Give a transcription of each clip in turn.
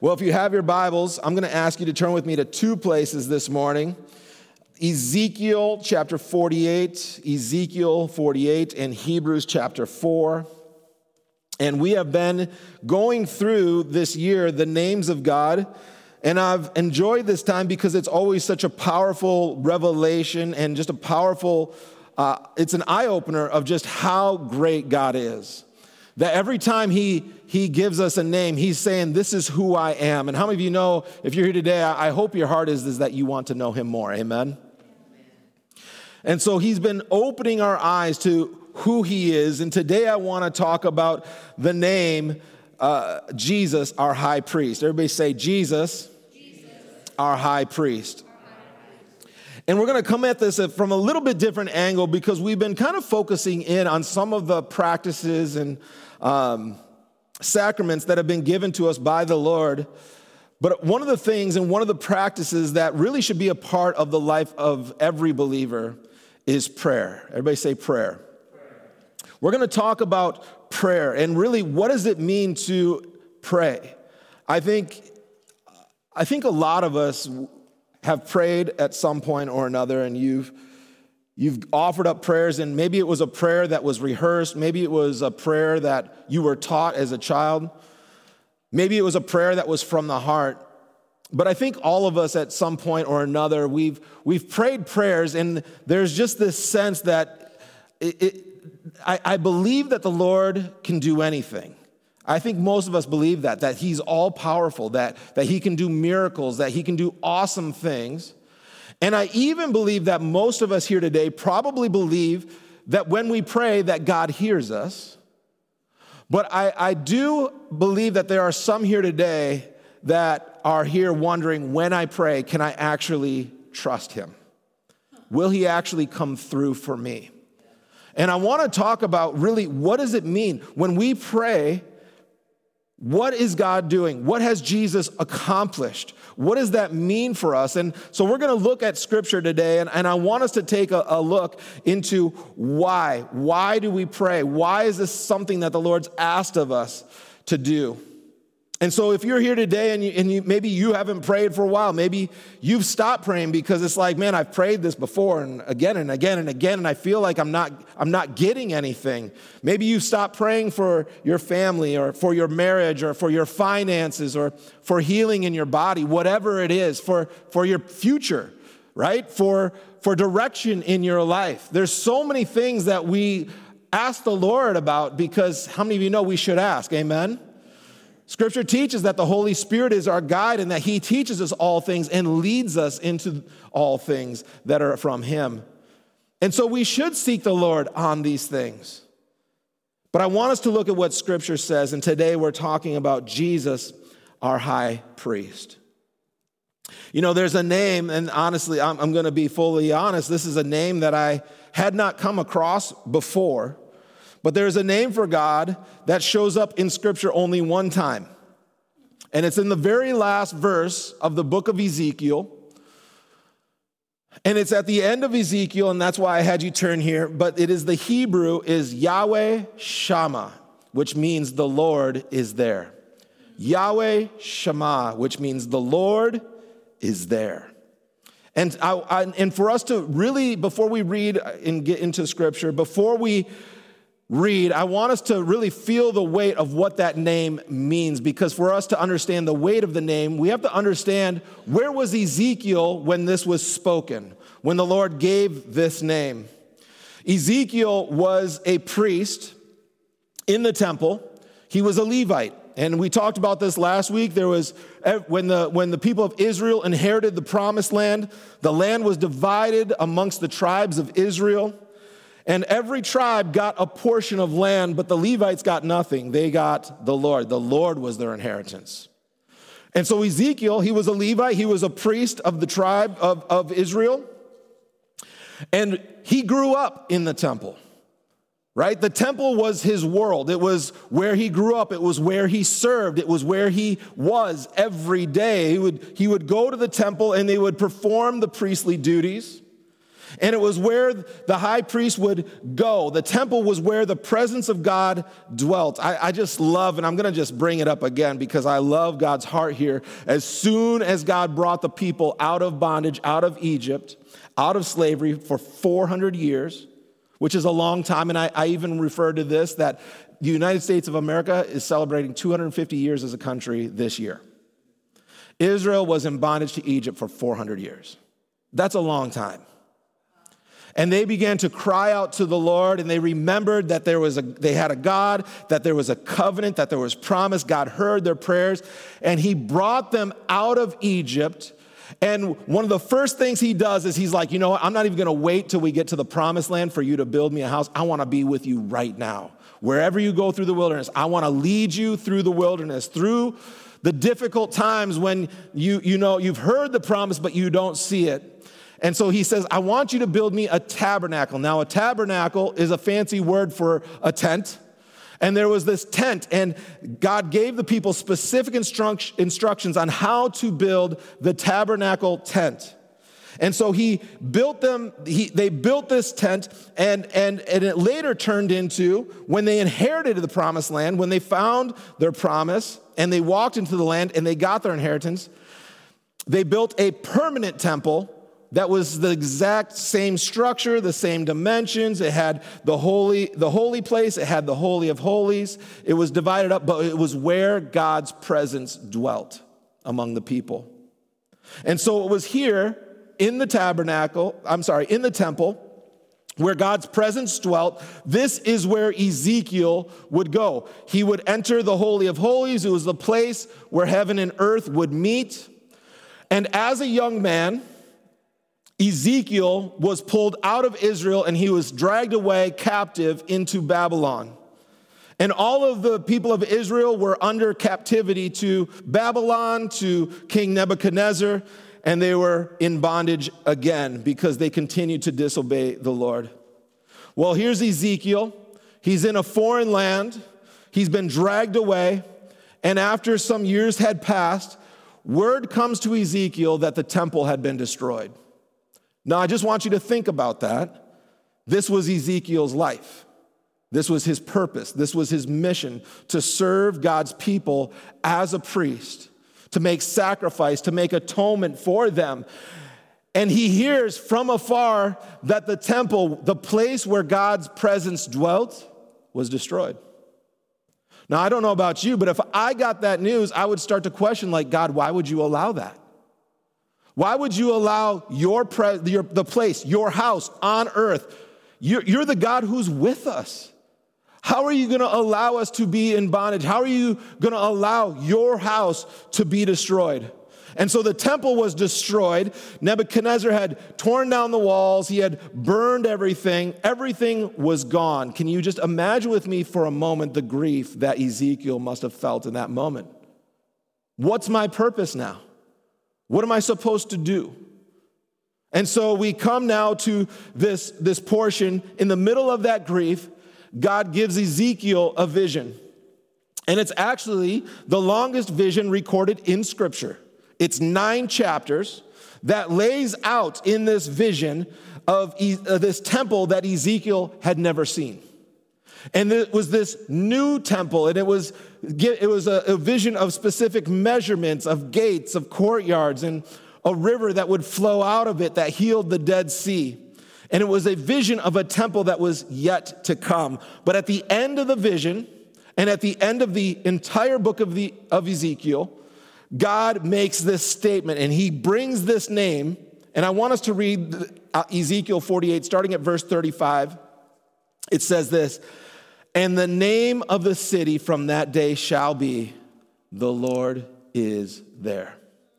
Well, if you have your Bibles, I'm going to ask you to turn with me to two places this morning. Ezekiel chapter 48, and Hebrews chapter 4. And we have been going through this year the names of God. And I've enjoyed this time because it's always such a powerful revelation and just a powerful, it's an eye-opener of just how great God is. That every time he gives us a name, he's saying, this is who I am. And how many of you know, if you're here today, I hope your heart is that you want to know him more. Amen? And so he's been opening our eyes to who he is. And today I want to talk about the name Jesus, our high priest. Everybody say, Jesus, our high priest. And we're going to come at this from a little bit different angle because we've been kind of focusing in on some of the practices and sacraments that have been given to us by the Lord. But one of the things and one of the practices that really should be a part of the life of every believer is prayer. Everybody say prayer. We're going to talk about prayer and really what does it mean to pray? I think a lot of us have prayed at some point or another, and you've offered up prayers, and maybe it was a prayer that was rehearsed, maybe it was a prayer that you were taught as a child, maybe it was a prayer that was from the heart. But I think all of us at some point or another, we've prayed prayers, and there's just this sense that I believe that the Lord can do anything. I think most of us believe that he's all powerful, that he can do miracles, that he can do awesome things. And I even believe that most of us here today probably believe that when we pray that God hears us. But I do believe that there are some here today that are here wondering, when I pray, can I actually trust him? Will he actually come through for me? And I want to talk about really what does it mean when we pray. What is God doing? What has Jesus accomplished? What does that mean for us? And so we're going to look at Scripture today, and I want us to take a look into why. Why do we pray? Why is this something that the Lord's asked of us to do? And so if you're here today and maybe you haven't prayed for a while, maybe you've stopped praying because it's like, man, I've prayed this before and again and again and again, and I feel like I'm not getting anything. Maybe you've stopped praying for your family or for your marriage or for your finances or for healing in your body, whatever it is, for your future, right? For direction in your life. There's so many things that we ask the Lord about because how many of you know we should ask? Amen? Scripture teaches that the Holy Spirit is our guide and that he teaches us all things and leads us into all things that are from him. And so we should seek the Lord on these things. But I want us to look at what Scripture says, and today we're talking about Jesus, our high priest. You know, there's a name, and honestly, I'm going to be fully honest, this is a name that I had not come across before. But there's a name for God that shows up in Scripture only one time. And it's in the very last verse of the book of Ezekiel. And it's at the end of Ezekiel, and that's why I had you turn here. But it is the Hebrew is Yahweh Shammah, which means the Lord is there. Yahweh Shammah, which means the Lord is there. And for us to really, before we read and get into Scripture, before we read, I want us to really feel the weight of what that name means, because for us to understand the weight of the name, we have to understand where was Ezekiel when this was spoken, when the Lord gave this name. Ezekiel was a priest in the temple. He was a Levite. And we talked about this last week. There was, when the people of Israel inherited the promised land, the land was divided amongst the tribes of Israel. And every tribe got a portion of land, but the Levites got nothing. They got the Lord. The Lord was their inheritance. And so Ezekiel, he was a Levite. He was a priest of the tribe of Israel. And he grew up in the temple, right? The temple was his world. It was where he grew up. It was where he served. It was where he was every day. He would go to the temple and they would perform the priestly duties. And it was where the high priest would go. The temple was where the presence of God dwelt. I just love, and I'm going to just bring it up again because I love God's heart here. As soon as God brought the people out of bondage, out of Egypt, out of slavery for 400 years, which is a long time, and I even refer to this, that the United States of America is celebrating 250 years as a country this year. Israel was in bondage to Egypt for 400 years. That's a long time. And they began to cry out to the Lord, and they remembered that they had a God, that there was a covenant, that there was promise. God heard their prayers, and he brought them out of Egypt. And one of the first things he does is he's like, you know what? I'm not even going to wait till we get to the promised land for you to build me a house. I want to be with you right now. Wherever you go through the wilderness, I want to lead you through the wilderness, through the difficult times when you've heard the promise, but you don't see it. And so he says, I want you to build me a tabernacle. Now, a tabernacle is a fancy word for a tent. And there was this tent, and God gave the people specific instructions on how to build the tabernacle tent. And so he built them, they built this tent, and it later turned into, when they inherited the promised land, when they found their promise, and they walked into the land, and they got their inheritance, they built a permanent temple that was the exact same structure, the same dimensions. It had the holy place. It had the Holy of Holies. It was divided up, but it was where God's presence dwelt among the people. And so it was here in the temple, where God's presence dwelt. This is where Ezekiel would go. He would enter the Holy of Holies. It was the place where heaven and earth would meet. And as a young man, Ezekiel was pulled out of Israel, and he was dragged away captive into Babylon. And all of the people of Israel were under captivity to Babylon, to King Nebuchadnezzar, and they were in bondage again because they continued to disobey the Lord. Well, here's Ezekiel. He's in a foreign land. He's been dragged away, and after some years had passed, word comes to Ezekiel that the temple had been destroyed. Now, I just want you to think about that. This was Ezekiel's life. This was his purpose. This was his mission, to serve God's people as a priest, to make sacrifice, to make atonement for them. And he hears from afar that the temple, the place where God's presence dwelt, was destroyed. Now, I don't know about you, but if I got that news, I would start to question, like, God, why would you allow that? Why would you allow the place, your house on earth? You're the God who's with us. How are you going to allow us to be in bondage? How are you going to allow your house to be destroyed? And so the temple was destroyed. Nebuchadnezzar had torn down the walls. He had burned everything. Everything was gone. Can you just imagine with me for a moment the grief that Ezekiel must have felt in that moment? What's my purpose now? What am I supposed to do? And so we come now to this portion. In the middle of that grief, God gives Ezekiel a vision. And it's actually the longest vision recorded in Scripture. It's 9 chapters that lays out in this vision of this temple that Ezekiel had never seen. And it was this new temple, and it was a vision of specific measurements, of gates, of courtyards, and a river that would flow out of it that healed the Dead Sea. And it was a vision of a temple that was yet to come. But at the end of the vision, and at the end of the entire book of Ezekiel, God makes this statement, and he brings this name. And I want us to read Ezekiel 48, starting at verse 35. It says this, "And the name of the city from that day shall be, the Lord is there."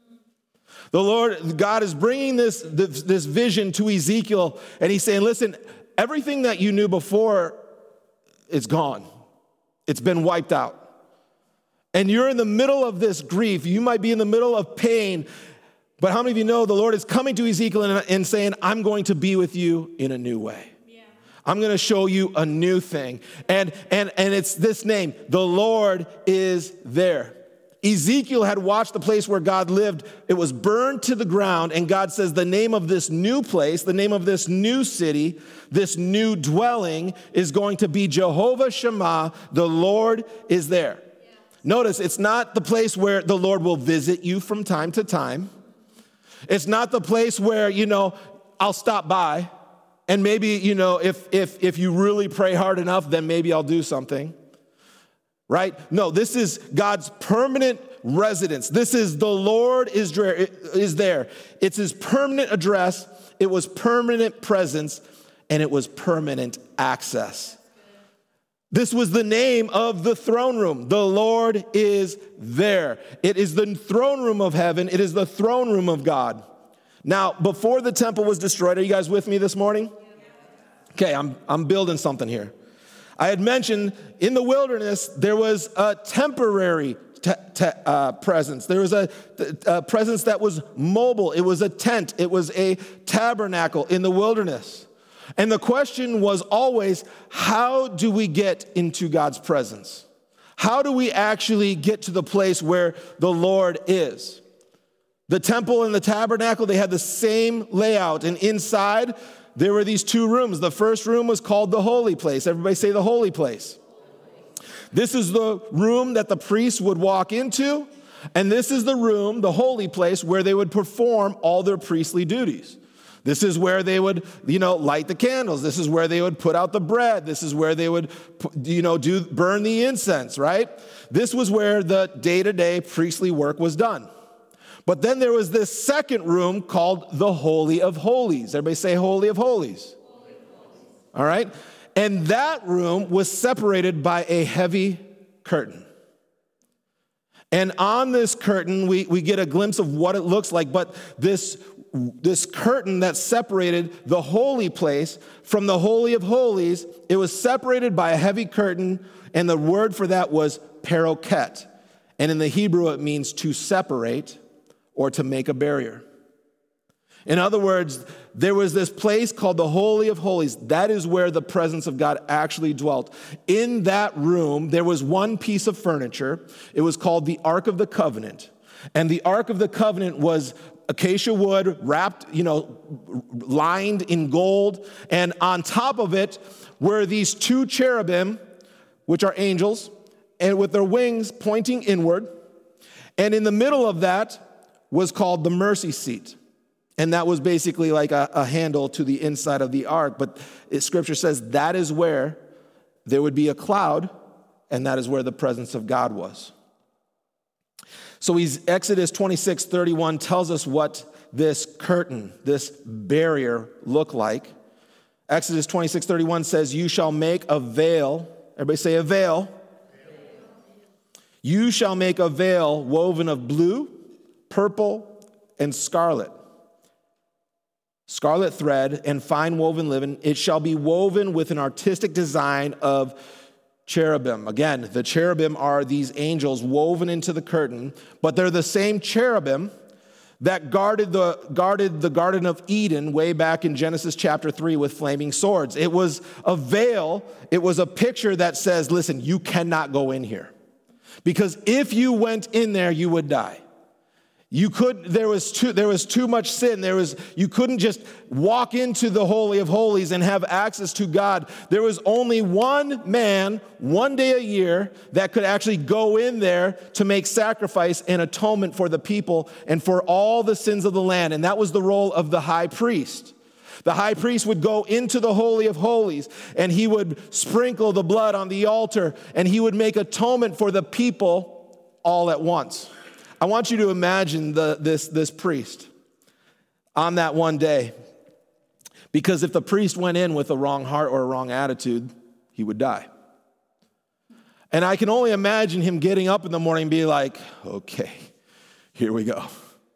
The Lord, God is bringing this vision to Ezekiel, and he's saying, listen, everything that you knew before is gone. It's been wiped out. And you're in the middle of this grief. You might be in the middle of pain, but how many of you know the Lord is coming to Ezekiel and saying, I'm going to be with you in a new way. I'm going to show you a new thing. And it's this name, the Lord is there. Ezekiel had watched the place where God lived. It was burned to the ground, and God says the name of this new place, the name of this new city, this new dwelling is going to be Jehovah Shammah. The Lord is there. Yeah. Notice, it's not the place where the Lord will visit you from time to time. It's not the place where, I'll stop by, and maybe, if you really pray hard enough, then maybe I'll do something. Right? No, this is God's permanent residence. This is the Lord is there. It's his permanent address. It was permanent presence, and it was permanent access. This was the name of the throne room. The Lord is there. It is the throne room of heaven. It is the throne room of God. Now, before the temple was destroyed, are you guys with me this morning? Okay, I'm building something here. I had mentioned in the wilderness, there was a temporary presence. There was a presence that was mobile. It was a tent. It was a tabernacle in the wilderness. And the question was always, how do we get into God's presence? How do we actually get to the place where the Lord is? The temple and the tabernacle, they had the same layout. And inside, there were these two rooms. The first room was called the holy place. Everybody say the holy place. This is the room that the priests would walk into, and this is the room, the holy place, where they would perform all their priestly duties. This is where they would, light the candles. This is where they would put out the bread. This is where they would, burn the incense, right? This was where the day-to-day priestly work was done. But then there was this second room called the Holy of Holies. Everybody say Holy of Holies. Holy of Holies. All right? And that room was separated by a heavy curtain. And on this curtain, we get a glimpse of what it looks like. But this curtain that separated the holy place from the Holy of Holies, it was separated by a heavy curtain, and the word for that was paroket. And in the Hebrew, it means to separate or to make a barrier. In other words, there was this place called the Holy of Holies. That is where the presence of God actually dwelt. In that room, there was one piece of furniture. It was called the Ark of the Covenant. And the Ark of the Covenant was acacia wood wrapped, lined in gold. And on top of it were these two cherubim, which are angels, and with their wings pointing inward. And in the middle of that was called the mercy seat. And that was basically like a handle to the inside of the ark. But Scripture says that is where there would be a cloud, and that is where the presence of God was. So Exodus 26:31 tells us what this curtain, this barrier looked like. Exodus 26:31 says, you shall make a veil. Everybody say a veil. You shall make a veil woven of blue, purple, and scarlet thread and fine woven linen. It shall be woven with an artistic design of cherubim. Again, the cherubim are these angels woven into the curtain, but they're the same cherubim that guarded the Garden of Eden way back in Genesis chapter 3 with flaming swords. It was a veil. It was a picture that says, listen, you cannot go in here. Because if you went in there, you would die. There was too much sin. You couldn't just walk into the Holy of Holies and have access to God. There was only one man, one day a year, that could actually go in there to make sacrifice and atonement for the people and for all the sins of the land. And that was the role of the high priest. The high priest would go into the Holy of Holies, and he would sprinkle the blood on the altar, and he would make atonement for the people all at once. I want you to imagine this priest on that one day, because if the priest went in with a wrong heart or a wrong attitude, he would die. And I can only imagine him getting up in the morning and be like, okay, here we go.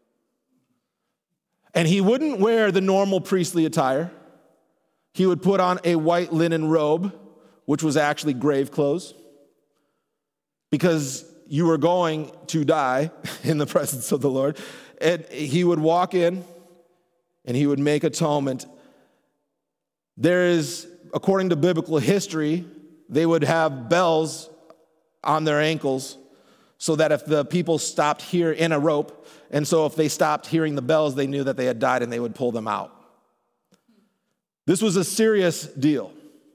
And he wouldn't wear the normal priestly attire. He would put on a white linen robe, which was actually grave clothes, because you were going to die in the presence of the Lord. And he would walk in and he would make atonement. There is, according to biblical history, they would have bells on their ankles so that if the people stopped here in a rope, and so if they stopped hearing the bells, they knew that they had died and they would pull them out. This was a serious deal.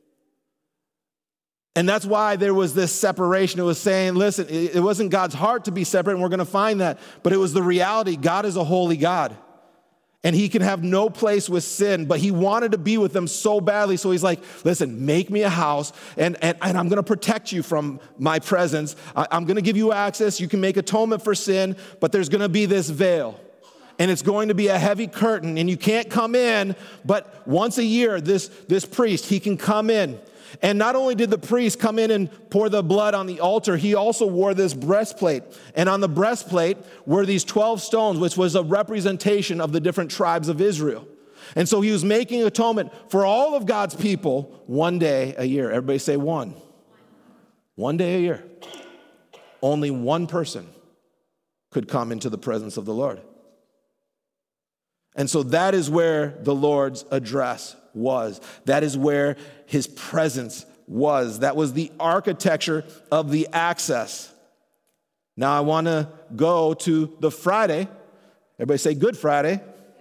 And that's why there was this separation. It was saying, listen, it wasn't God's heart to be separate, and we're going to find that, but it was the reality. God is a holy God, and he can have no place with sin, but he wanted to be with them so badly. So he's like, listen, make me a house, and I'm going to protect you from my presence. I'm going to give you access. You can make atonement for sin, but there's going to be this veil. And it's going to be a heavy curtain, and you can't come in, but once a year, this priest, he can come in. And not only did the priest come in and pour the blood on the altar, he also wore this breastplate. And on the breastplate were these 12 stones, which was a representation of the different tribes of Israel. And so he was making atonement for all of God's people one day a year. Everybody say one. One day a year. Only one person could come into the presence of the Lord. And so that is where the Lord's address was. That is where his presence was. That was the architecture of the access. Now I want to go to the Friday. Everybody say Good Friday.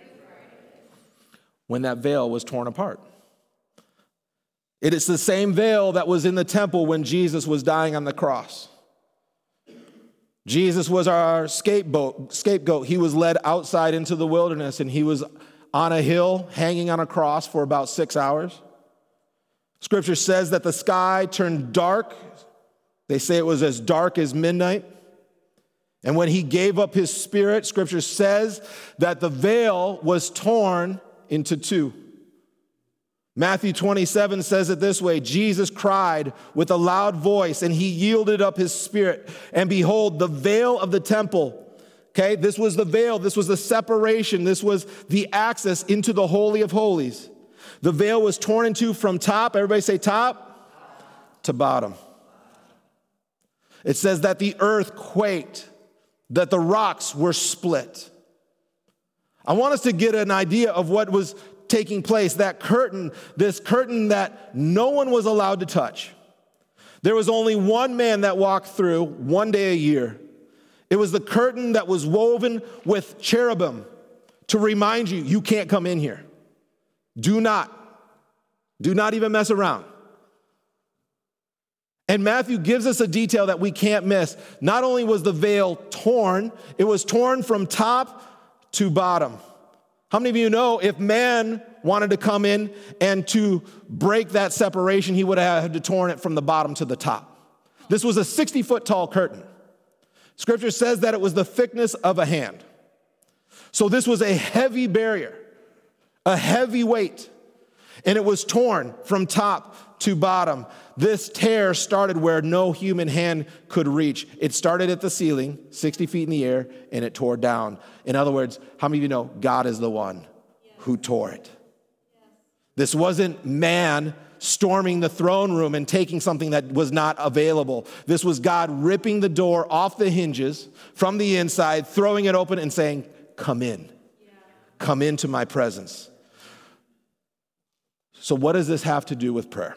When that veil was torn apart. It is the same veil that was in the temple when Jesus was dying on the cross. Jesus was our scapegoat. He was led outside into the wilderness, and he was on a hill hanging on a cross for about 6 hours. Scripture says that the sky turned dark. They say it was as dark as midnight. And when he gave up his spirit, Scripture says that the veil was torn into two. Matthew 27 says it this way: Jesus cried with a loud voice, and he yielded up his spirit. And behold, the veil of the temple, okay, this was the veil, this was the separation, this was the access into the Holy of Holies. The veil was torn in two from top, everybody say top, to bottom. It says that the earth quaked, that the rocks were split. I want us to get an idea of what was taking place, that curtain, this curtain that no one was allowed to touch. There was only one man that walked through one day a year. It was the curtain that was woven with cherubim to remind you, you can't come in here. Do not even mess around. And Matthew gives us a detail that we can't miss. Not only was the veil torn, it was torn from top to bottom. How many of you know if man wanted to come in and to break that separation, he would have had to torn it from the bottom to the top? This was a 60-foot tall curtain. Scripture says that it was the thickness of a hand. So this was a heavy barrier, a heavy weight, and it was torn from top to bottom. This tear started where no human hand could reach. It started at the ceiling, 60 feet in the air, and it tore down. In other words, how many of you know God is the one who tore it? This wasn't man storming the throne room and taking something that was not available. This was God ripping the door off the hinges from the inside, throwing it open and saying, come in. Come into my presence. So what does this have to do with prayer?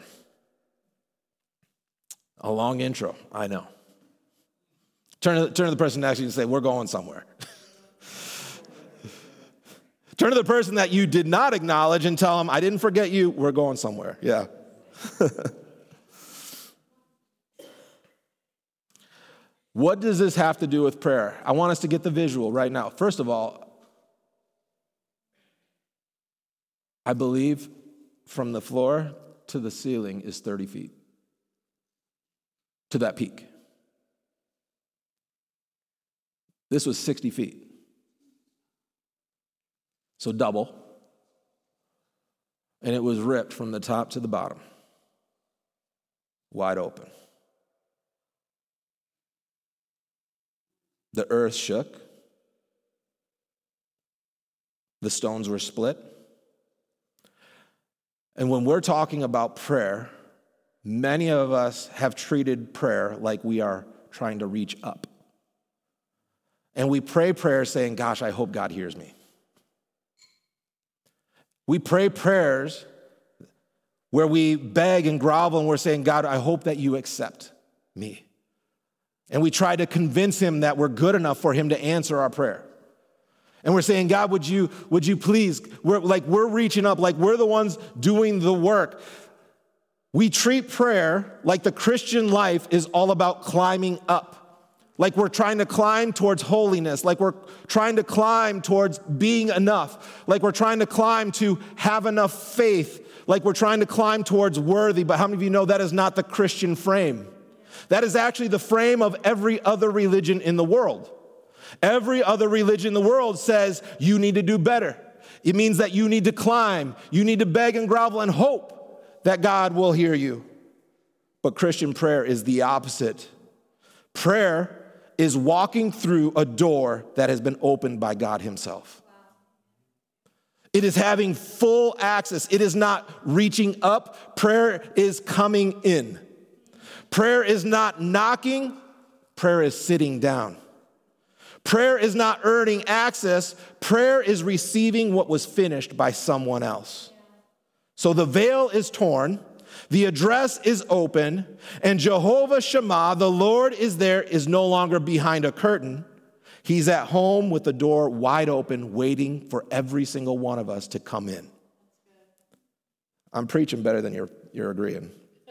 A long intro, I know. Turn to the person next to you and say, we're going somewhere. Turn to the person that you did not acknowledge and tell them, I didn't forget you, we're going somewhere. Yeah. What does this have to do with prayer? I want us to get the visual right now. First of all, I believe from the floor to the ceiling is 30 feet. To that peak. This was 60 feet. So double. And it was ripped from the top to the bottom. Wide open. The earth shook. The stones were split. And when we're talking about prayer, many of us have treated prayer like we are trying to reach up. And we pray prayers saying, gosh, I hope God hears me. We pray prayers where we beg and grovel and we're saying, God, I hope that you accept me. And we try to convince him that we're good enough for him to answer our prayer. And we're saying, God, would you please, we're reaching up, like we're the ones doing the work. We treat prayer like the Christian life is all about climbing up. Like we're trying to climb towards holiness, like we're trying to climb towards being enough, like we're trying to climb to have enough faith, like we're trying to climb towards worthy. But how many of you know that is not the Christian frame? That is actually the frame of every other religion in the world. Every other religion in the world says you need to do better. It means that you need to climb. You need to beg and grovel and hope that God will hear you. But Christian prayer is the opposite. Prayer is walking through a door that has been opened by God himself. It is having full access. It is not reaching up. Prayer is coming in. Prayer is not knocking. Prayer is sitting down. Prayer is not earning access. Prayer is receiving what was finished by someone else. So the veil is torn, the address is open, and Jehovah Shammah, the Lord is there, is no longer behind a curtain. He's at home with the door wide open, waiting for every single one of us to come in. I'm preaching better than you're agreeing.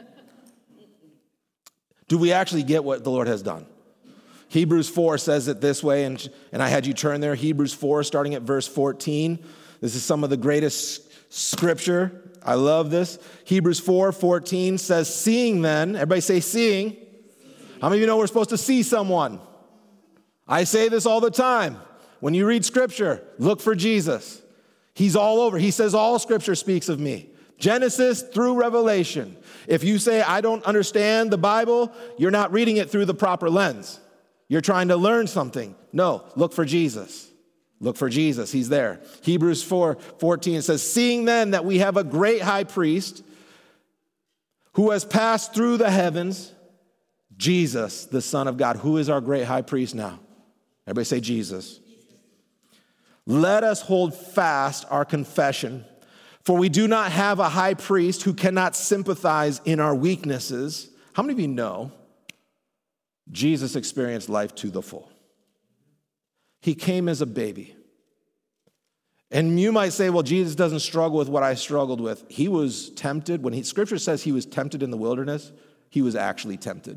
Do we actually get what the Lord has done? Hebrews 4 says it this way, and I had you turn there. Hebrews 4, starting at verse 14. This is some of the greatest scripture. I love this. Hebrews 4:14 says, seeing then, everybody say seeing. How many of you know we're supposed to see someone? I say this all the time. When you read scripture, look for Jesus. He's all over. He says all scripture speaks of me. Genesis through Revelation. If you say, I don't understand the Bible, you're not reading it through the proper lens. You're trying to learn something. No, look for Jesus. Look for Jesus. He's there. Hebrews 4:14 says, seeing then that we have a great high priest who has passed through the heavens, Jesus, the Son of God. Who is our great high priest now? Everybody say Jesus. Let us hold fast our confession, for we do not have a high priest who cannot sympathize in our weaknesses. How many of you know Jesus experienced life to the full? He came as a baby. And you might say, well, Jesus doesn't struggle with what I struggled with. He was tempted. When Scripture says he was tempted in the wilderness, he was actually tempted.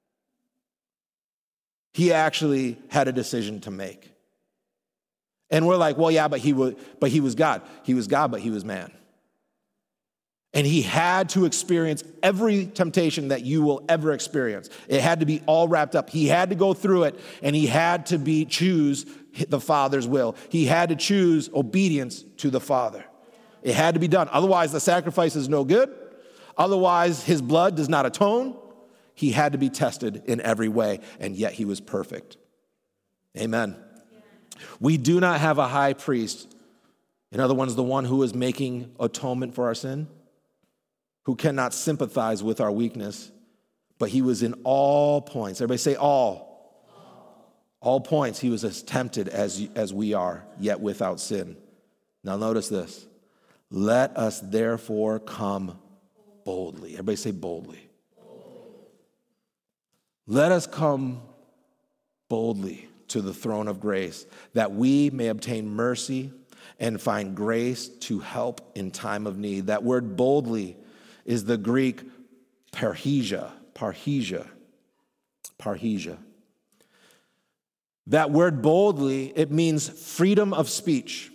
He actually had a decision to make. And we're like, well, yeah, but he was God. He was God, but he was man. And he had to experience every temptation that you will ever experience. It had to be all wrapped up. He had to go through it, and he had to choose the Father's will. He had to choose obedience to the Father. It had to be done. Otherwise, the sacrifice is no good. Otherwise, his blood does not atone. He had to be tested in every way, and yet he was perfect. Amen. We do not have a high priest. In other words, the one who is making atonement for our sin, who cannot sympathize with our weakness, but he was in all points. Everybody say all. All points, he was as tempted as we are, yet without sin. Now notice this. Let us therefore come boldly. Everybody say boldly. Let us come boldly to the throne of grace, that we may obtain mercy and find grace to help in time of need. That word boldly is the Greek parrhesia. That word boldly, it means freedom of speech.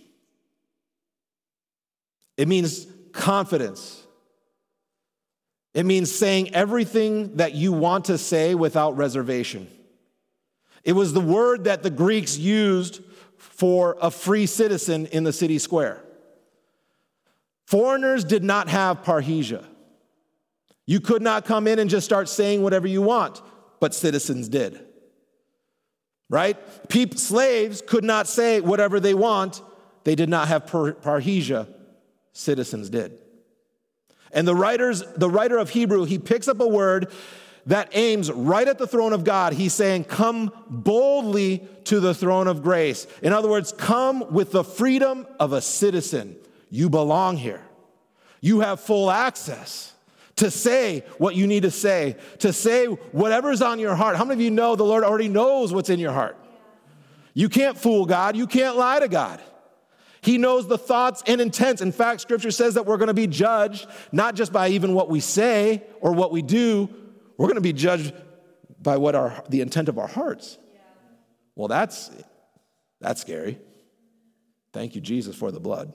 It means confidence. It means saying everything that you want to say without reservation. It was the word that the Greeks used for a free citizen in the city square. Foreigners did not have parrhesia. You could not come in and just start saying whatever you want, but citizens did. Right? Slaves could not say whatever they want. They did not have parrhesia. Citizens did. And the writer of Hebrew, he picks up a word that aims right at the throne of God. He's saying, come boldly to the throne of grace. In other words, come with the freedom of a citizen. You belong here. You have full access. to say what you need to say whatever's on your heart. How many of you know the Lord already knows what's in your heart? You can't fool God. You can't lie to God. He knows the thoughts and intents. In fact, Scripture says that we're going to be judged not just by even what we say or what we do. We're going to be judged by what the intent of our hearts. Well, that's scary. Thank you, Jesus, for the blood.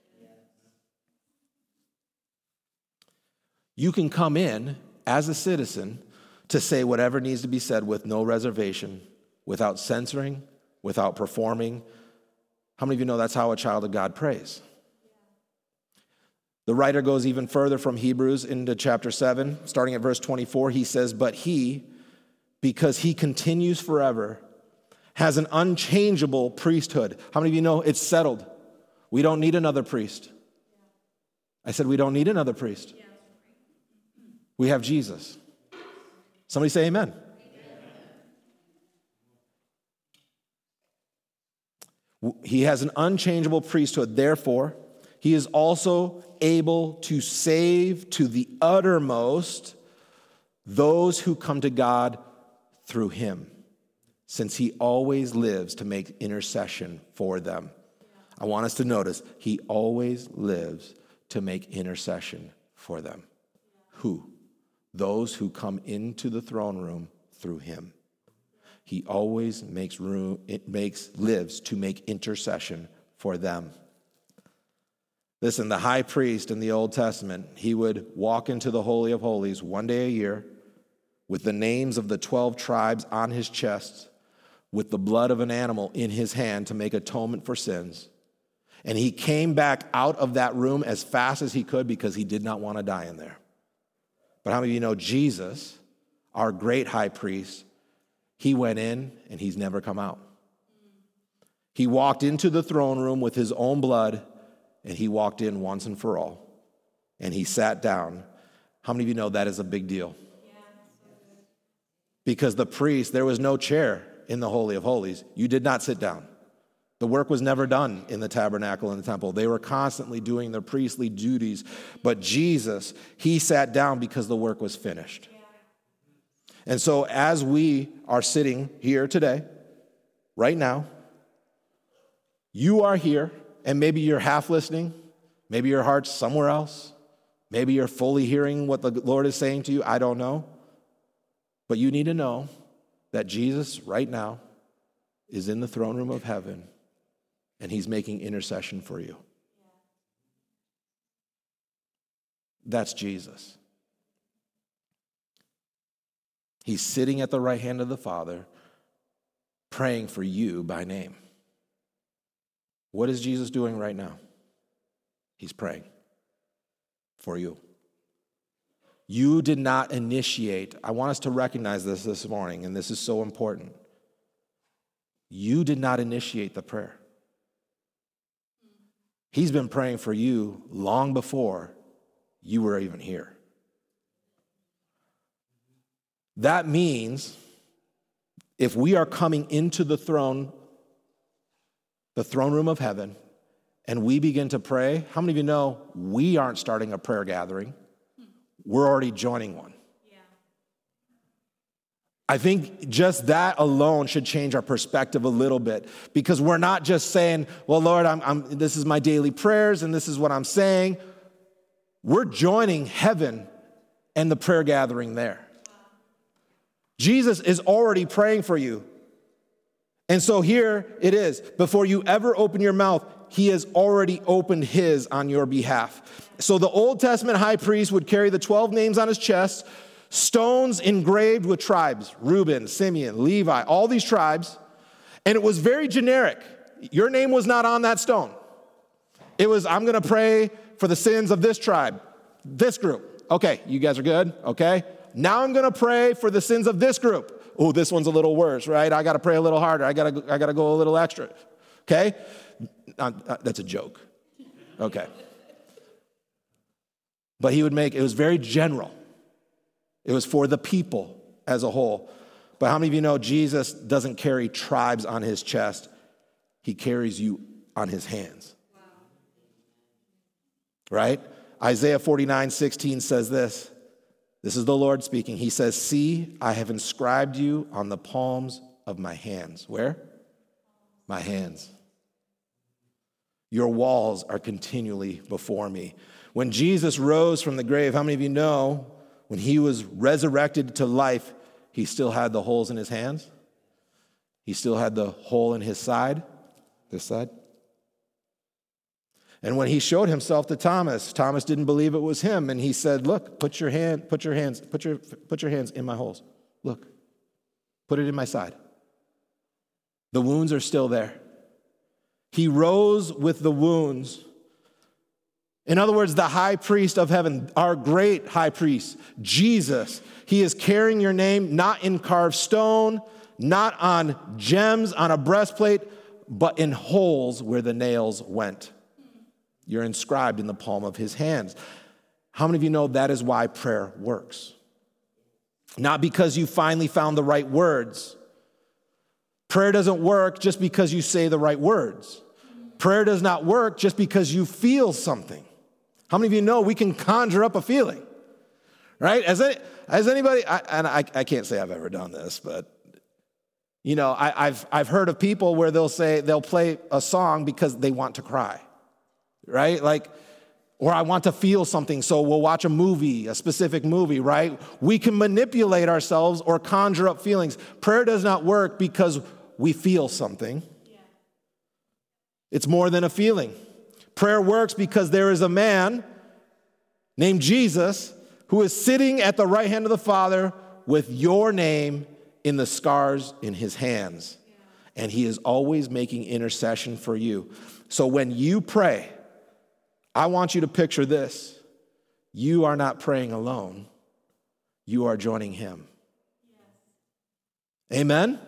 You can come in as a citizen to say whatever needs to be said with no reservation, without censoring, without performing. How many of you know that's how a child of God prays? The writer goes even further from Hebrews into chapter 7, starting at verse 24. He says, but he, because he continues forever, has an unchangeable priesthood. How many of you know it's settled? We don't need another priest. I said we don't need another priest. We have Jesus. Somebody say amen. He has an unchangeable priesthood. Therefore, he is also able to save to the uttermost those who come to God through him, since he always lives to make intercession for them. I want us to notice, he always lives to make intercession for them. Who? Those who come into the throne room through him. He always lives to make intercession for them. Listen, the high priest in the Old Testament, he would walk into the Holy of Holies one day a year with the names of the 12 tribes on his chest, with the blood of an animal in his hand to make atonement for sins. And he came back out of that room as fast as he could because he did not want to die in there. But how many of you know Jesus, our great high priest, he went in and he's never come out. He walked into the throne room with his own blood, and he walked in once and for all. And he sat down. How many of you know that is a big deal? Because the priest, there was no chair in the Holy of Holies. You did not sit down. The work was never done in the tabernacle and the temple. They were constantly doing their priestly duties. But Jesus, he sat down because the work was finished. And so as we are sitting here today, right now, you are here, and maybe you're half listening. Maybe your heart's somewhere else. Maybe you're fully hearing what the Lord is saying to you. I don't know. But you need to know that Jesus right now is in the throne room of heaven, and he's making intercession for you. That's Jesus. He's sitting at the right hand of the Father, praying for you by name. What is Jesus doing right now? He's praying for you. You did not initiate. I want us to recognize this morning, and this is so important. You did not initiate the prayer. He's been praying for you long before you were even here. That means if we are coming into the throne room of heaven, and we begin to pray, how many of you know we aren't starting a prayer gathering? We're already joining one. Yeah. I think just that alone should change our perspective a little bit, because we're not just saying, well, Lord, this is my daily prayers and this is what I'm saying. We're joining heaven and the prayer gathering there. Jesus is already praying for you. And so here it is. Before you ever open your mouth, he has already opened his on your behalf. So the Old Testament high priest would carry the 12 names on his chest, stones engraved with tribes, Reuben, Simeon, Levi, all these tribes. And it was very generic. Your name was not on that stone. It was, I'm going to pray for the sins of this tribe, this group. Okay, you guys are good? Okay. Now I'm going to pray for the sins of this group. Oh, this one's a little worse, right? I got to pray a little harder. I got to go a little extra. Okay? That's a joke. Okay. But he would it was very general. It was for the people as a whole. But how many of you know Jesus doesn't carry tribes on his chest? He carries you on his hands. Wow. Right? Isaiah 49:16 says this. This is the Lord speaking. He says, see, I have inscribed you on the palms of my hands. Where? My hands. Your walls are continually before me. When Jesus rose from the grave, how many of you know when he was resurrected to life, he still had the holes in his hands? He still had the hole in his side, this side. And when he showed himself to Thomas, Thomas didn't believe it was him, and he said, "Look, put your hands in my holes. Look, put it in my side." The wounds are still there. He rose with the wounds. In other words, the high priest of heaven, our great high priest, Jesus, he is carrying your name not in carved stone, not on gems on a breastplate, but in holes where the nails went. You're inscribed in the palm of his hands. How many of you know that is why prayer works? Not because you finally found the right words. Prayer doesn't work just because you say the right words. Prayer does not work just because you feel something. How many of you know we can conjure up a feeling? Right? Has anybody, I can't say I've ever done this, but you know, I've heard of people where they'll play a song because they want to cry. Right? Like, or I want to feel something, so we'll watch a movie, a specific movie, right? We can manipulate ourselves or conjure up feelings. Prayer does not work because we feel something. Yeah. It's more than a feeling. Prayer works because there is a man named Jesus who is sitting at the right hand of the Father with your name in the scars in his hands. Yeah. And he is always making intercession for you. So when you pray, I want you to picture this. You are not praying alone. You are joining him. Yes. Amen?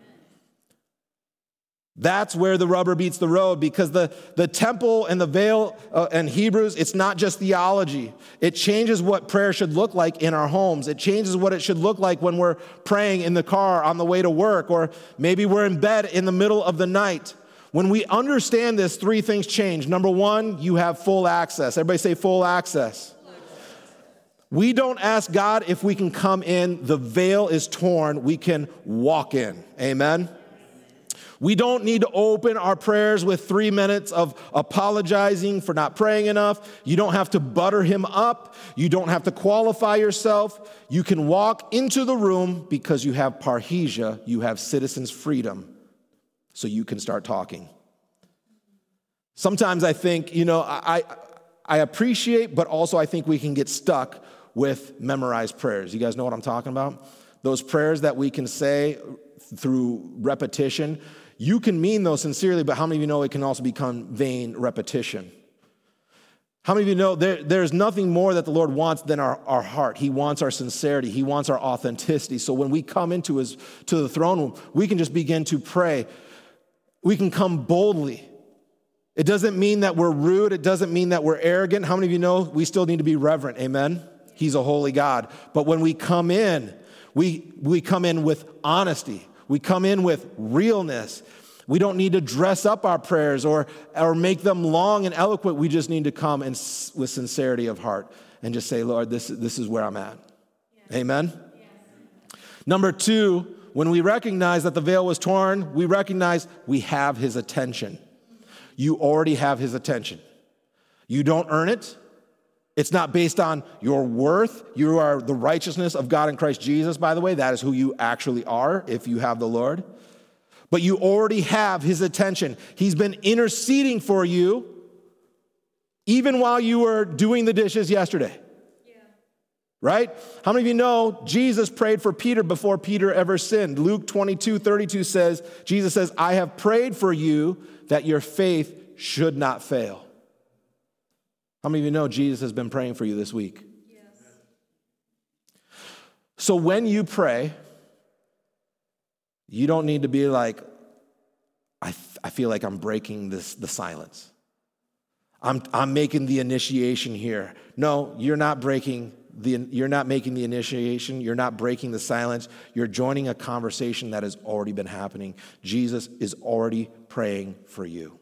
That's where the rubber meets the road, because the temple and the veil and Hebrews, it's not just theology. It changes what prayer should look like in our homes. It changes what it should look like when we're praying in the car on the way to work, or maybe we're in bed in the middle of the night. When we understand this, three things change. Number one, you have full access. Everybody say full access. We don't ask God if we can come in. The veil is torn. We can walk in. Amen? We don't need to open our prayers with 3 minutes of apologizing for not praying enough. You don't have to butter him up. You don't have to qualify yourself. You can walk into the room because you have parrhesia. You have citizens' freedom. So you can start talking. Sometimes I think, I appreciate, but also I think we can get stuck with memorized prayers. You guys know what I'm talking about? Those prayers that we can say through repetition. You can mean those sincerely, but how many of you know it can also become vain repetition? How many of you know there's nothing more that the Lord wants than our heart? He wants our sincerity. He wants our authenticity. So when we come to the throne room, we can just begin to pray. We can come boldly. It doesn't mean that we're rude. It doesn't mean that we're arrogant. How many of you know we still need to be reverent? Amen? He's a holy God. But when we come in, we come in with honesty. We come in with realness. We don't need to dress up our prayers or make them long and eloquent. We just need to come with sincerity of heart and just say, Lord, this is where I'm at. Yes. Amen? Yes. Number two, when we recognize that the veil was torn, we recognize we have his attention. You already have his attention. You don't earn it. It's not based on your worth. You are the righteousness of God in Christ Jesus, by the way. That is who you actually are if you have the Lord. But you already have his attention. He's been interceding for you even while you were doing the dishes yesterday. Right? How many of you know Jesus prayed for Peter before Peter ever sinned? Luke 22:32 says, Jesus says, I have prayed for you that your faith should not fail. How many of you know Jesus has been praying for you this week? Yes. So when you pray, you don't need to be like, I feel like I'm breaking the silence. I'm making the initiation here. No, you're not making the initiation. You're not breaking the silence. You're joining a conversation that has already been happening. Jesus is already praying for you.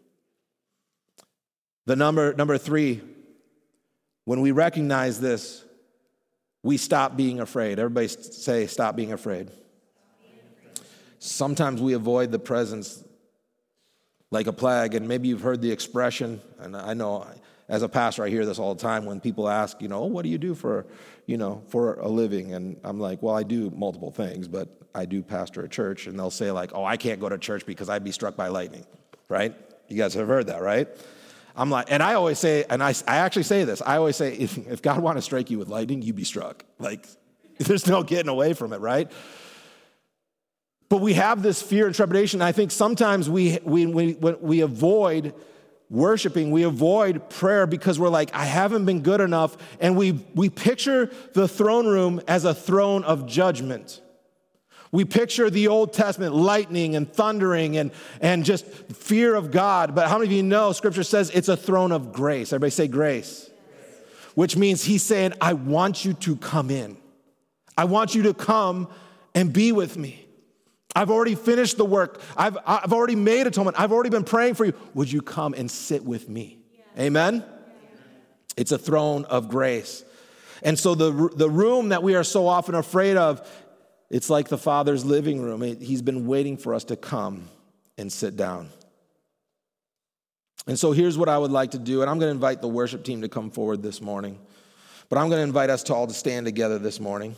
The number three, when we recognize this, we stop being afraid. Everybody say, stop being afraid. Sometimes we avoid the presence like a plague, and maybe you've heard the expression, and I know as a pastor I hear this all the time when people ask, oh, what do you do for a living? And I'm like, well, I do multiple things, but I do pastor a church, and they'll say like, oh, I can't go to church because I'd be struck by lightning, right? You guys have heard that, right? I'm like, and I always say, and I actually say this, I always say, if God wanted to strike you with lightning, you'd be struck. Like, there's no getting away from it, right? But we have this fear and trepidation. I think sometimes we avoid worshiping, we avoid prayer because we're like, I haven't been good enough. And we picture the throne room as a throne of judgment. We picture the Old Testament lightning and thundering and just fear of God. But how many of you know Scripture says it's a throne of grace? Everybody say grace. Which means he's saying, I want you to come in. I want you to come and be with me. I've already finished the work. I've already made atonement. I've already been praying for you. Would you come and sit with me? Yeah. Amen? Yeah. It's a throne of grace. And so the room that we are so often afraid of, it's like the Father's living room. He's been waiting for us to come and sit down. And so here's what I would like to do, and I'm going to invite the worship team to come forward this morning. But I'm going to invite us to all to stand together this morning.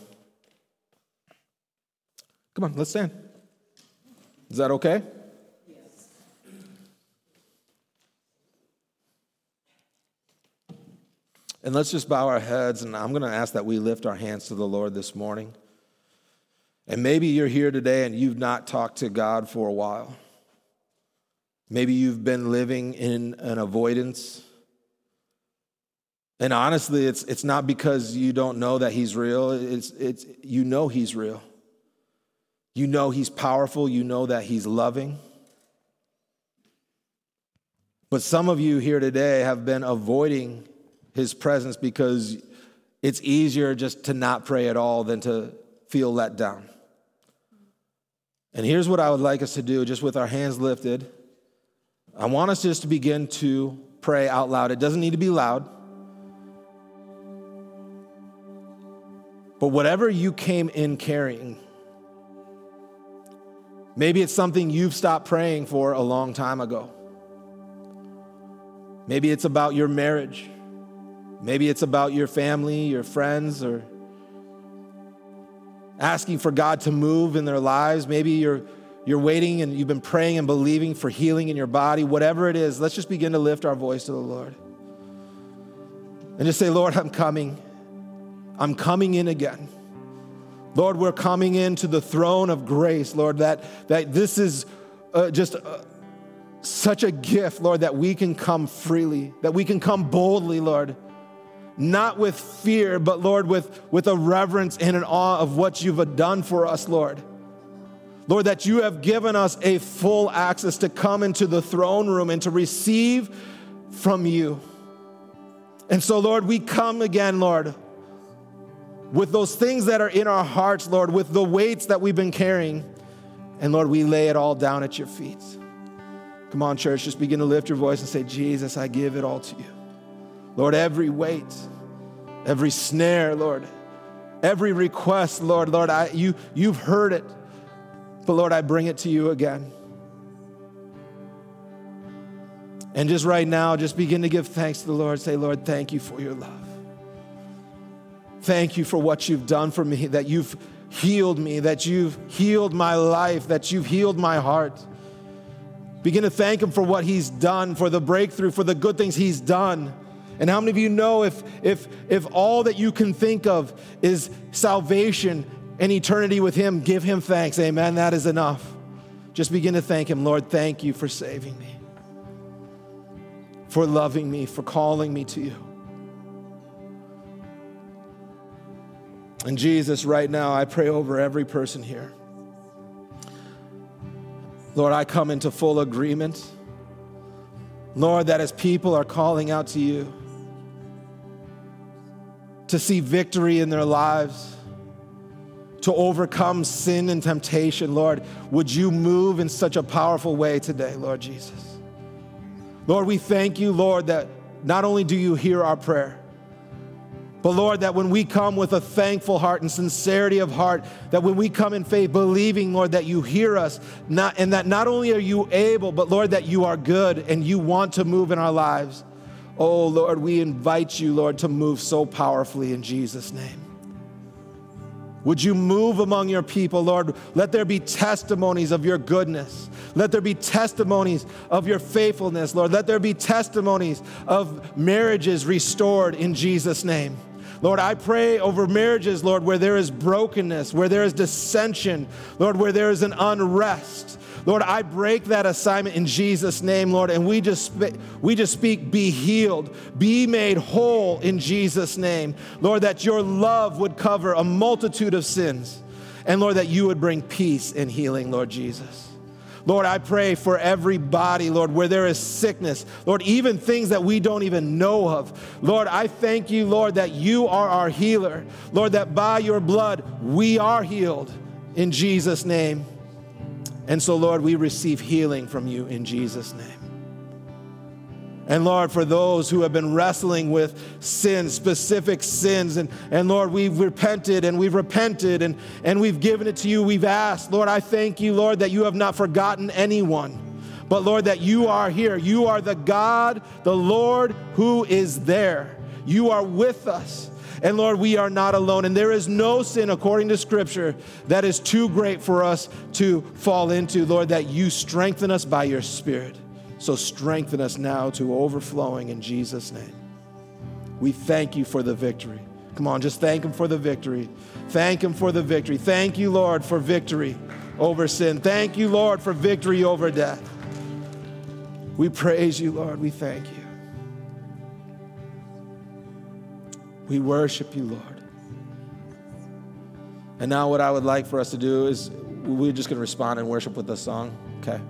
Come on, let's stand. Is that okay? Yes. And let's just bow our heads, and I'm going to ask that we lift our hands to the Lord this morning. And maybe you're here today and you've not talked to God for a while. Maybe you've been living in an avoidance. And honestly, it's not because you don't know that he's real. It's you know he's real. You know he's powerful. You know that he's loving. But some of you here today have been avoiding his presence because it's easier just to not pray at all than to feel let down. And here's what I would like us to do, just with our hands lifted. I want us just to begin to pray out loud. It doesn't need to be loud. But whatever you came in carrying, maybe it's something you've stopped praying for a long time ago. Maybe it's about your marriage. Maybe it's about your family, your friends, or asking for God to move in their lives. Maybe you're waiting and you've been praying and believing for healing in your body. Whatever it is, let's just begin to lift our voice to the Lord. And just say, Lord, I'm coming. I'm coming in again. Lord, we're coming into the throne of grace, Lord, that this is such a gift, Lord, that we can come freely, that we can come boldly, Lord, not with fear, but, Lord, with a reverence and an awe of what you've done for us, Lord. Lord, that you have given us a full access to come into the throne room and to receive from you. And so, Lord, we come again, Lord, with those things that are in our hearts, Lord, with the weights that we've been carrying. And Lord, we lay it all down at your feet. Come on, church, just begin to lift your voice and say, Jesus, I give it all to you. Lord, every weight, every snare, Lord, every request, Lord, you've heard it. But Lord, I bring it to you again. And just right now, just begin to give thanks to the Lord. Say, Lord, thank you for your love. Thank you for what you've done for me, that you've healed me, that you've healed my life, that you've healed my heart. Begin to thank him for what he's done, for the breakthrough, for the good things he's done. And how many of you know if all that you can think of is salvation and eternity with him, give him thanks. Amen. That is enough. Just begin to thank him. Lord, thank you for saving me, for loving me, for calling me to you. And Jesus, right now, I pray over every person here. Lord, I come into full agreement. Lord, that as people are calling out to you to see victory in their lives, to overcome sin and temptation, Lord, would you move in such a powerful way today, Lord Jesus? Lord, we thank you, Lord, that not only do you hear our prayer, But Lord, that when we come with a thankful heart and sincerity of heart, that when we come in faith, believing, Lord, that you hear us, and that not only are you able, but Lord, that you are good and you want to move in our lives. Oh Lord, we invite you, Lord, to move so powerfully in Jesus' name. Would you move among your people, Lord? Let there be testimonies of your goodness. Let there be testimonies of your faithfulness, Lord. Let there be testimonies of marriages restored in Jesus' name. Lord, I pray over marriages, Lord, where there is brokenness, where there is dissension, Lord, where there is an unrest. Lord, I break that assignment in Jesus' name, Lord, and we just speak, be healed, be made whole in Jesus' name. Lord, that your love would cover a multitude of sins, and Lord, that you would bring peace and healing, Lord Jesus. Lord, I pray for every body, Lord, where there is sickness, Lord, even things that we don't even know of. Lord, I thank you, Lord, that you are our healer. Lord, that by your blood we are healed in Jesus' name. And so, Lord, we receive healing from you in Jesus' name. And Lord, for those who have been wrestling with sins, specific sins, and Lord, we've repented and we've given it to you, we've asked. Lord, I thank you, Lord, that you have not forgotten anyone, but Lord, that you are here. You are the God, the Lord who is there. You are with us. And Lord, we are not alone. And there is no sin, according to Scripture, that is too great for us to fall into. Lord, that you strengthen us by your Spirit. So strengthen us now to overflowing in Jesus' name. We thank you for the victory. Come on, just thank him for the victory. Thank him for the victory. Thank you, Lord, for victory over sin. Thank you, Lord, for victory over death. We praise you, Lord. We thank you. We worship you, Lord. And now what I would like for us to do is we're just going to respond and worship with this song, okay?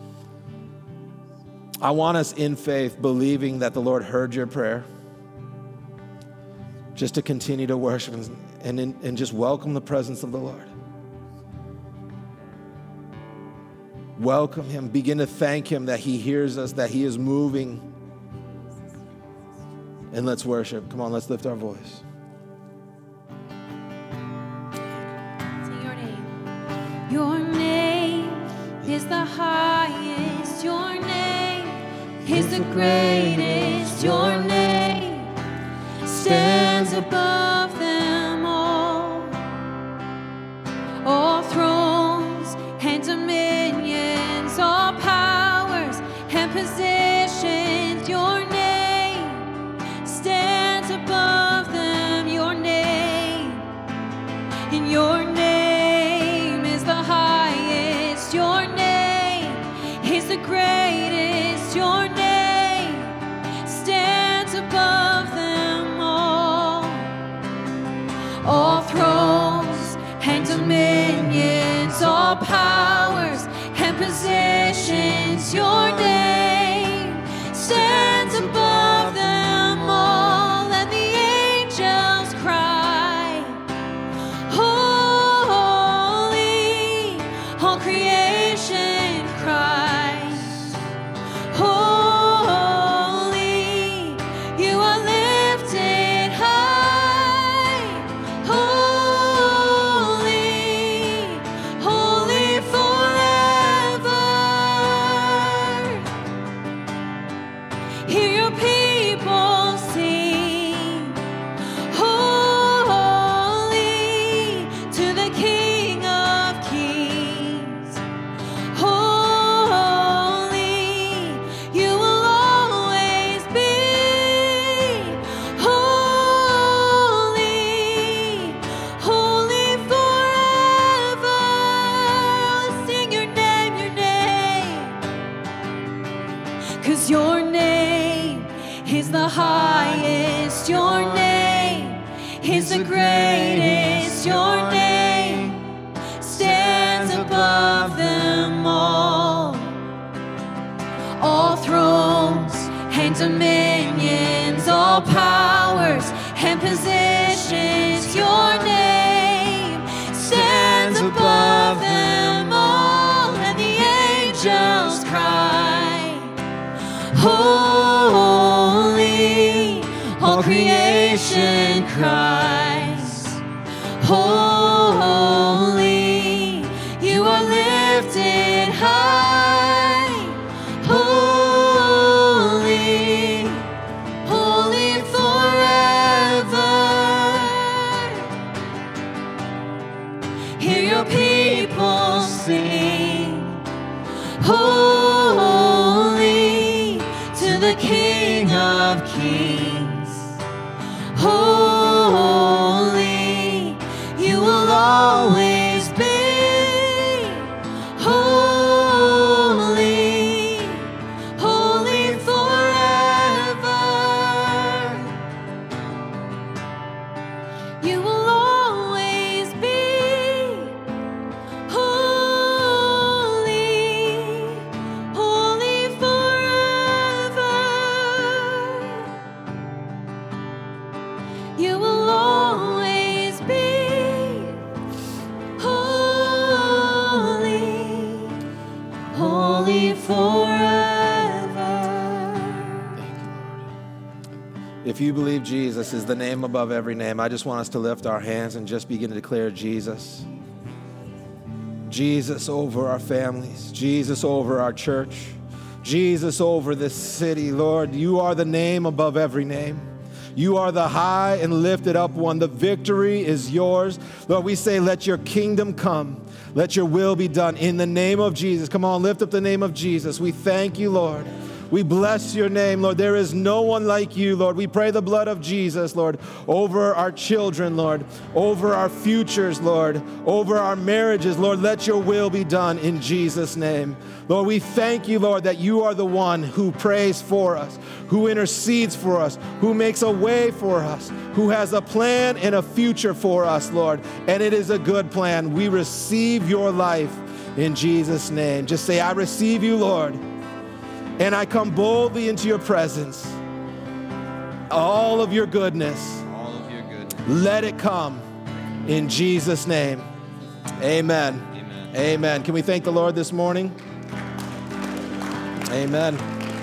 I want us in faith, believing that the Lord heard your prayer, just to continue to worship and just welcome the presence of the Lord. Welcome him. Begin to thank him that he hears us, that he is moving. And let's worship. Come on, let's lift our voice. Say your name. Your name is the highest. Your name is the greatest. Your name stands above them all. All thrones and dominions, all powers and positions. Your name stands above them. Your name, and your name is the highest. Your name is the greatest. Your name stands above them all. All thrones and dominions, all powers and positions. Your name stands above them all. And the angels cry, holy. All creation cries, holy. You are lifted high, holy, holy forever. Hear your people sing, holy to the King of Kings. Holy, you will always be. Holy, holy forever. Sing your name, 'cause your name is the highest. Your name is the greatest. Your name stands above them all. All thrones and dominions, all powers and positions. Your name stands above them all. And the angels cry, holy. All All creation cries, holy, you are lifted high. Holy, holy forever. Hear your people sing, holy to the King of Kings. Holy, you will always be. Holy, holy forever. You will always be. Holy, holy forever. You will always be holy, holy forever. If you believe Jesus is the name above every name, I just want us to lift our hands and just begin to declare Jesus. Jesus over our families, Jesus over our church, Jesus over this city. Lord, you are the name above every name. You are the high and lifted up one. The victory is yours. Lord, we say, let your kingdom come. Let your will be done in the name of Jesus. Come on, lift up the name of Jesus. We thank you, Lord. We bless your name, Lord. There is no one like you, Lord. We pray the blood of Jesus, Lord, over our children, Lord, over our futures, Lord, over our marriages. Lord, let your will be done in Jesus' name. Lord, we thank you, Lord, that you are the one who prays for us, who intercedes for us, who makes a way for us, who has a plan and a future for us, Lord. And it is a good plan. We receive your life in Jesus' name. Just say, I receive you, Lord. And I come boldly into your presence. All of your goodness. All of your goodness. Let it come in Jesus' name. Amen. Amen. Amen. Can we thank the Lord this morning? Amen.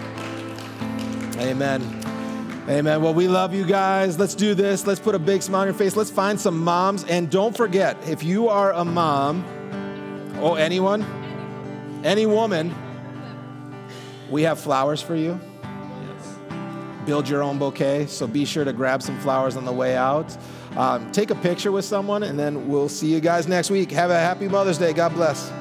Amen. Amen. Well, we love you guys. Let's do this. Let's put a big smile on your face. Let's find some moms. And don't forget, if you are a mom, or anyone, any woman, we have flowers for you. Yes. Build your own bouquet, so be sure to grab some flowers on the way out. Take a picture with someone, and then we'll see you guys next week. Have a happy Mother's Day. God bless.